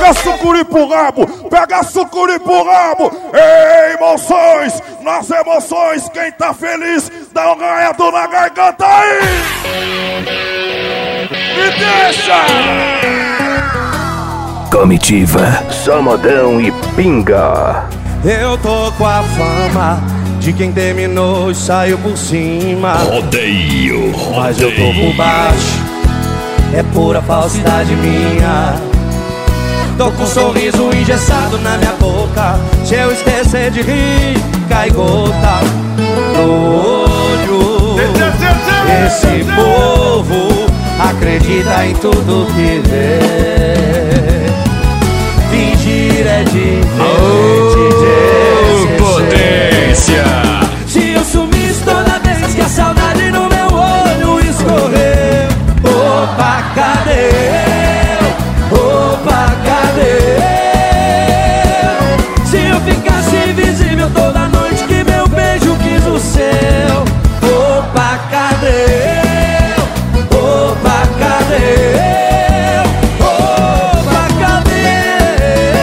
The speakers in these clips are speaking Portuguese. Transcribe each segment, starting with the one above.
Pega sucuri pro rabo, pega sucuri pro rabo. Emoções, nas emoções, quem tá feliz, dá um ganhador na garganta aí. Me deixa! Comitiva, só modão e pinga. Eu tô com a fama de quem terminou e saiu por cima. Rodeio. Mas eu tô por baixo, é pura falsidade minha. Tô com um sorriso engessado na minha boca. Se eu esquecer de rir, cai gota no olho. Esse povo acredita em tudo que vê. Fingir é diferente de potência. Se eu sumisse toda vez que a saudade no meu olho escorreu. Opa, cadê eu? Opa, cadê eu? Se eu ficasse invisível toda noite que meu beijo quis o seu. Opa, cadê eu? Opa, cadê eu? Opa, cadê?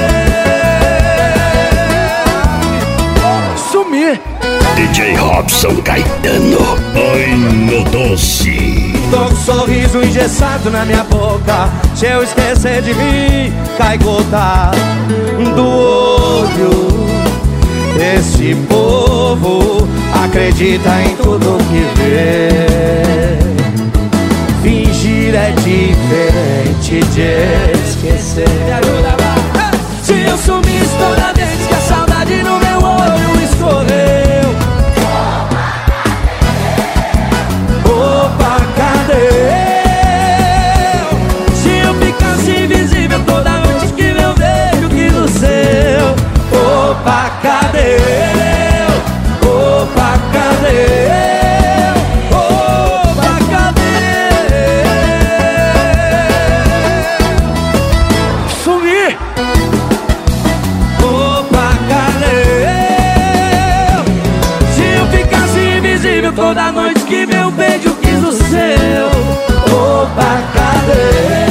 Sumir. DJ Robson Caetano, ai meu doce. Tô com um sorriso engessado na minha boca. Se eu esquecer de rir, cai gota do olho. Esse povo acredita em tudo que vê. Fingir é diferente de esquecer. Me ajuda, vai. Se eu sumisse toda vez que a saudade no meu olho escorreu. Opa, cadê eu? Se eu ficasse invisível toda noite que meu beijo quis o seu. Opa, cadê eu? Opa, cadê eu? Opa, cadê? Sumi! Opa, cadê eu? Se eu ficasse invisível toda noite que meu beijo quis o seu. Opa, cadê?